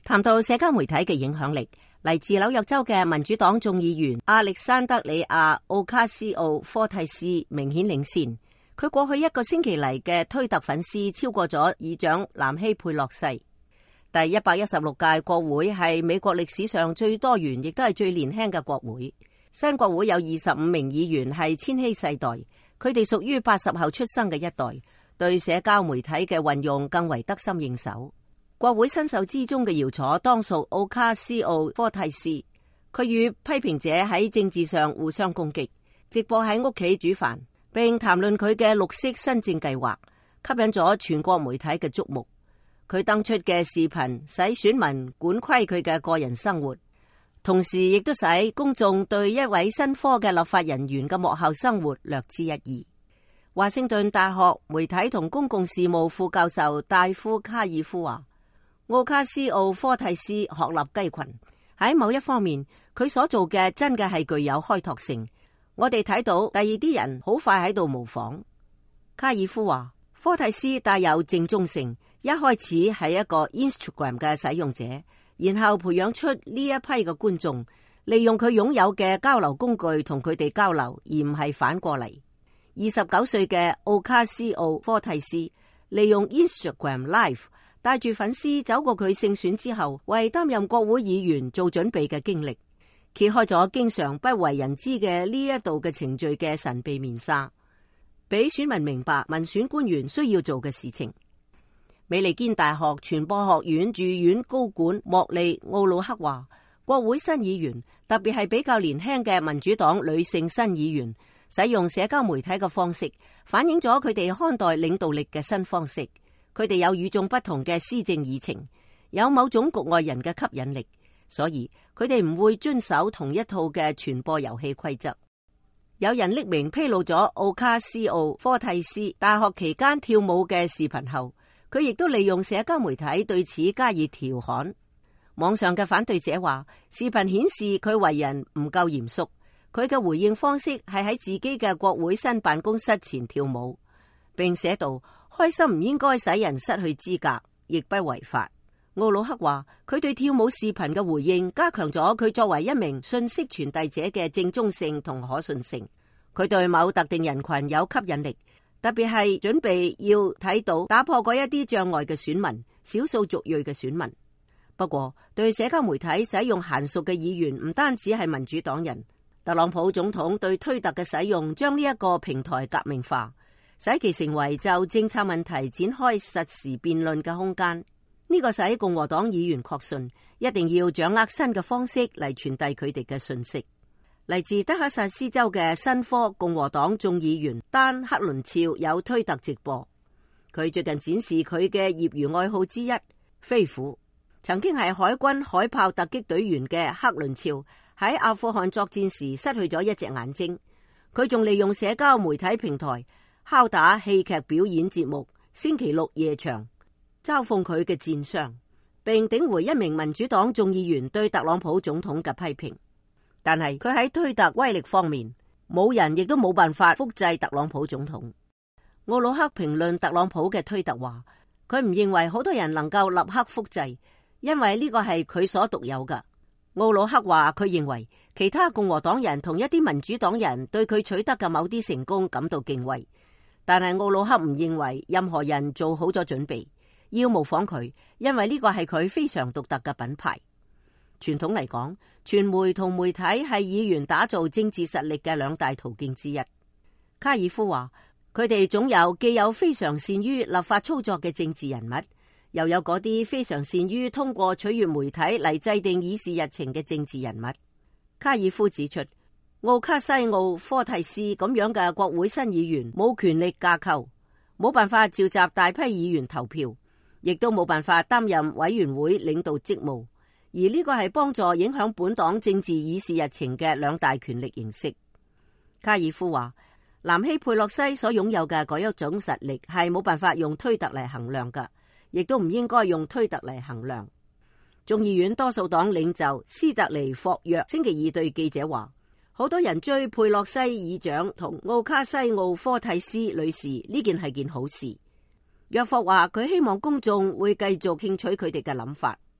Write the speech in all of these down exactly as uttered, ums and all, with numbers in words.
談到社交媒體嘅影響力，嚟自紐約州嘅民主黨眾議員亞歷山德里亞奧卡斯奧科蒂斯明顯領先。佢過去一個星期嚟嘅推特粉絲超過咗議長南希佩洛西。第一百一十六屆國會係美國歷史上最多元，亦都係最年輕嘅國會。新國會有二十五名議員係千禧世代，佢哋屬於八十後出生嘅一代，對社交媒體嘅運用更為得心應手。國會新秀之中嘅翹楚當屬奧卡斯奧科蒂斯，佢與批評者喺政治上互相攻擊，直播喺屋企煮飯，並談論佢嘅綠色新政計劃，吸引咗全國媒體嘅矚目。佢登出嘅視頻使選民管窺佢嘅個人生活，同時亦都使公眾對一位新科嘅立法人員嘅幕後生活略知一二。華盛頓大學媒體同公共事務副教授戴夫卡爾夫話，奧卡斯奧科蒂斯鶴立雞群，喺某一方面佢所做嘅真嘅係具有開拓性，我哋睇到第二啲人好快喺度模仿。卡爾夫話，科蒂斯帶有正宗性，一開始係一個 Instagram 嘅使用者，然後培養出呢一批嘅觀眾，利用佢擁有嘅交流工具同佢哋交流，而唔係反過嚟。二十九歲嘅奧卡斯奧科蒂斯利用 Instagram Live 帶住粉絲走過佢勝選之後為擔任國會議員做準備嘅經歷，揭開咗經常不為人知嘅呢一度嘅程序嘅神秘面紗，俾選民明白民選官員需要做嘅事情。美利堅大學傳播學院駐院高管莫利奧魯克話，國會新議員，特別係比較年輕嘅民主黨女性新議員，使用社交媒體嘅方式，反映咗佢哋看待領導力嘅新方式。佢哋有與眾不同嘅施政議程，有某種局外人嘅吸引力，所以佢哋唔會遵守同一套嘅傳播遊戲規則。有人匿名披露咗奧卡斯奧科蒂斯大學期間跳舞嘅視頻後，佢亦都利用社交媒體對此加以調侃。網上嘅反對者話，視頻顯示佢為人唔夠嚴肅，佢嘅回應方式係喺自己嘅國會新辦公室前跳舞，並寫道，開心唔應該使人失去資格，亦不違法。奧魯克話，佢對跳舞視頻嘅回應加強咗佢作為一名信息傳遞者嘅正宗性同可信性。佢對某特定人群有吸引力，特別係準備要睇到打破嗰一啲障礙嘅選民，少數族裔嘅選民。不過，對社交媒體使用嫻熟嘅議員唔單止係民主黨人。特朗普總統對推特嘅使用將呢一個平台革命化，使其成為就政策問題展開實時辯論嘅空間。呢個使共和黨議員確信一定要掌握新嘅方式嚟傳遞佢哋嘅信息。嚟自德克薩斯州嘅新科共和黨眾議員丹克倫肖有推特直播，佢最近展示佢嘅業餘愛好之一飛虎。曾經係海軍海豹突擊隊員嘅克倫肖喺阿富汗作戰時失去咗一隻眼睛，佢仲利用社交媒體平台敲打戲劇表演節目星期六夜場，嘲諷佢嘅戰傷，並頂回一名民主黨眾議員對特朗普總統嘅批評。但係佢喺推特威力方面，冇人亦都冇辦法複製特朗普總統。奧魯克評論特朗普嘅推特話，佢唔認為好多人能夠立刻複製，因為呢個係佢所獨有嘅。奧魯克話佢認為其他共和黨人同一啲民主黨人對佢取得嘅某啲成功感到敬畏，但係奧魯克唔認為任何人做好咗準備要模仿佢，因為呢個係佢非常獨特嘅品牌。傳統嚟講，傳媒同媒體係議員打造政治實力嘅兩大途徑之一。卡爾夫話，佢哋總有既有非常善於立法操作嘅政治人物，又有嗰啲非常善於通過取悅媒體嚟制定議事日程嘅政治人物。卡爾夫指出，奧卡西奧科蒂斯咁樣嘅國會新議員冇權力架構，冇辦法召集大批議員投票，亦都冇辦法擔任委員會領導職務。而呢個係幫助影響本黨政治議事日程嘅兩大權力形式。卡爾夫話，南希佩洛西所擁有嘅嗰一種實力係冇辦法用推特嚟衡量㗎，亦都唔應該用推特嚟衡量。眾議院多數黨領袖斯特尼霍約星期二對記者話，好多人追佩洛西議長同奧卡西奧科蒂斯女士呢件係件好事。約霍話佢希望公眾會繼續聽取佢哋嘅諗法。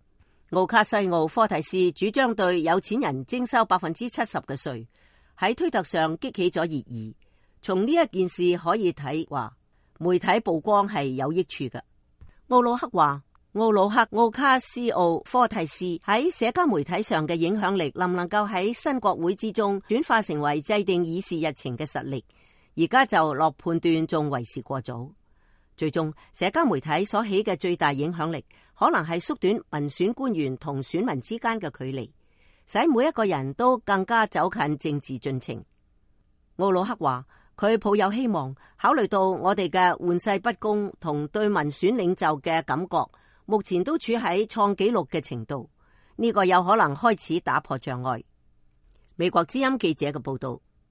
奧卡西奧科蒂斯主張對有錢人徵收百分之七十嘅稅，喺推特上激起咗熱議。從呢一件事可以睇話，媒體曝光係有益處嘅。奧魯克話，奧魯克奧卡斯奧科蒂斯喺社交媒體上嘅影響力，能唔能夠喺新國會之中轉化成為制定議事日程嘅實力，而家就落判斷仲為時過早。最終，社交媒體所起嘅最大影響力，可能係縮短民選官員同選民之間嘅距離，使每一個人都更加走近政治進程。奧魯克話，佢抱有希望，考慮到我哋嘅玩世不恭同對民選領袖嘅感覺，目前都處喺創紀錄嘅程度，呢個有可能開始打破障礙。美國之音記者嘅報道。